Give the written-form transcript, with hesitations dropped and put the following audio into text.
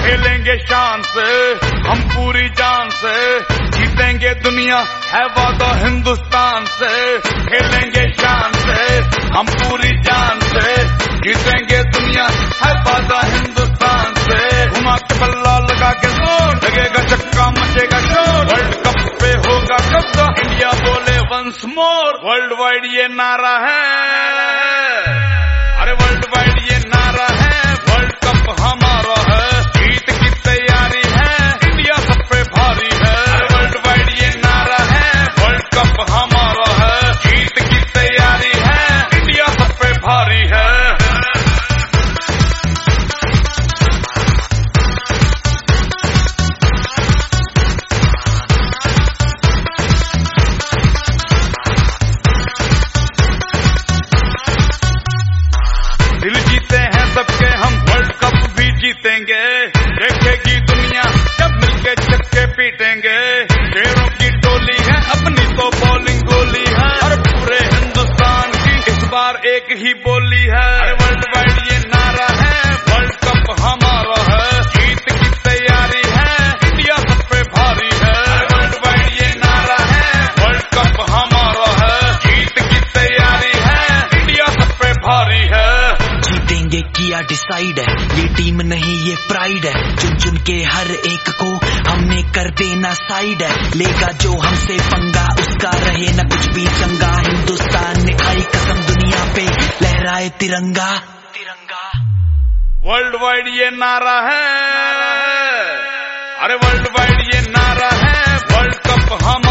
खेलेंगे शान से हम पूरी जान से, जीतेंगे दुनिया है वादा हिंदुस्तान से। खेलेंगे शान से हम पूरी जान से, जीतेंगे दुनिया है वादा हिंदुस्तान से। घुमा के बल्ला लगा के जोर, लगेगा चक्का मचेगा शोर, वर्ल्ड कप पे होगा कब्जा, इंडिया बोले वंस मोर। वर्ल्ड वाइड ये नारा है, अरे वर्ल्ड वाइड ये नारा है, वर्ल्ड कप हमारा है, जीत की तैयारी है, इंडिया सब पे भारी है। वर्ल्ड वाइड ये नारा है, वर्ल्ड कप हमारा है, जीत की तैयारी है, इंडिया सब पे भारी है। दिल जीते हैं सबके हम, वर्ल्ड कप भी जीतेंगे, देखेगी दुनिया जब मिलके छक्के पीटेंगे। शेरों की टोली है अपनी तो बॉलिंग गोली है, और पूरे हिंदुस्तान की इस बार एक ही बोली है। वर्ल्ड वाइड ये नारा है, वर्ल्ड कप हमारा है, जीत की तैयारी है, इंडिया सब पे भारी है। वर्ल्ड वाइड ये नारा है, वर्ल्ड कप हमारा है, जीत की तैयारी है, इंडिया सब पे भारी है। जीतेंगे किया डिसाइड है, ये टीम नहीं ये प्राइड है, चुन चुन के हर एक को हमने कर देना साइड है। लेगा जो हमसे पंगा उसका रहे न कुछ भी चंगा, हिंदुस्तान ने खाई कसम दुनिया पे लहराए तिरंगा तिरंगा। वर्ल्ड वाइड ये नारा है, अरे वर्ल्ड वाइड ये नारा है, वर्ल्ड कप हम